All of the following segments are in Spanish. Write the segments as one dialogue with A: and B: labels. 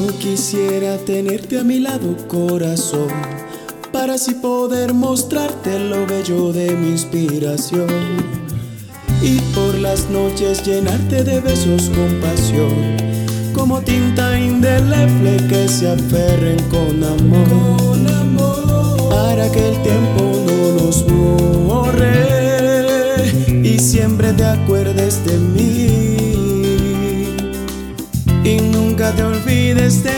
A: Yo quisiera tenerte a mi lado, corazón, para así poder mostrarte lo bello de mi inspiración, y por las noches llenarte de besos con pasión, como tinta indeleble que se aferren con amor, para que el tiempo no nos borre y siempre te acuerdes de mí y nunca te olvides de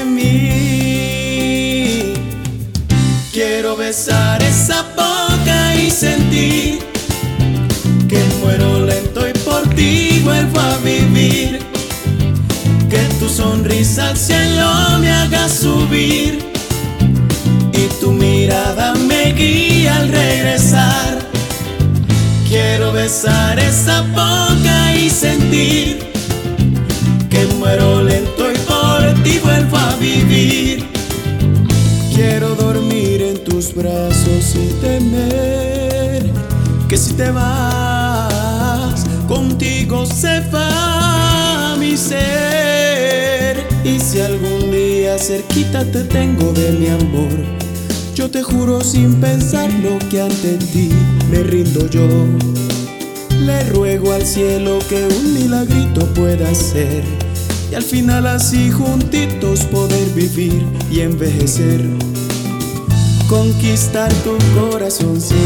A: mí. Quiero besar esa boca y sentir que muero lento y por ti vuelvo a vivir, que tu sonrisa al cielo me haga subir y tu mirada me guía al regresar. Quiero besar esa boca y sentir que muero lento y por ti vuelvo a vivir. Quiero dormir en tus brazos y temer que si te vas, contigo se va mi ser. Y si algún día cerquita te tengo de mi amor, yo te juro sin pensarlo que ante ti me rindo yo. Le ruego al cielo que un milagrito pueda ser y al final así juntitos poder vivir y envejecer. Conquistar tu corazoncito,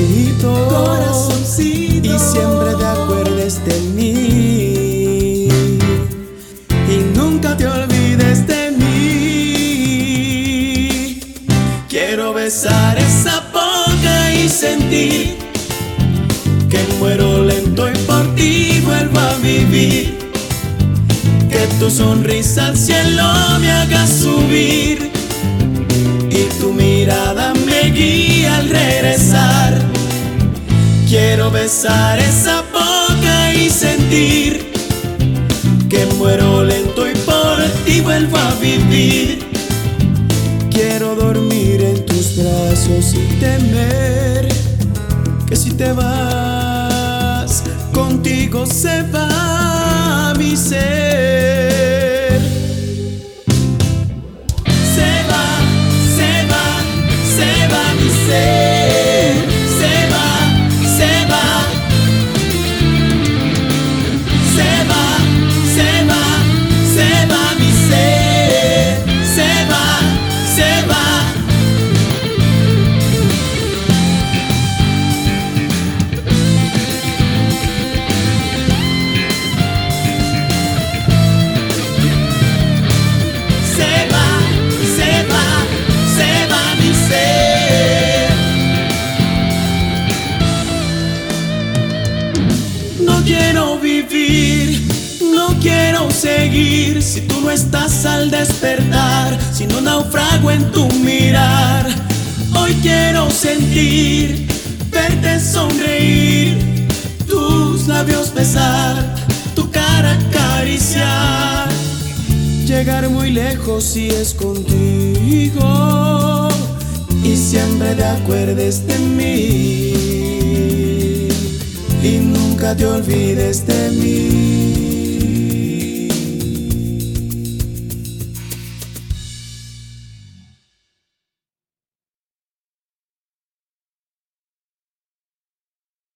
A: y siempre te acuerdes de mí y nunca te olvides de mí. Quiero besar esa boca y sentir que muero lento y por ti vuelvo a vivir, que tu sonrisa al cielo me haga subir y tu mirada me guía al regresar. Quiero besar esa boca y sentir que muero lento y por ti vuelvo a vivir. Quiero dormir en tus brazos y temer que si te vas, contigo se va mi ser. Mi ser, se va, se va, se va, se va, se va mi ser, se va, se va. Se va, se va, se va mi ser. No quiero vivir, no quiero seguir si tú no estás al despertar, si no naufrago en tu mirar. Hoy quiero sentir, verte sonreír, tus labios besar, tu cara acariciar, llegar muy lejos si es contigo y siempre te acuerdes de mí y nunca te olvides de mí.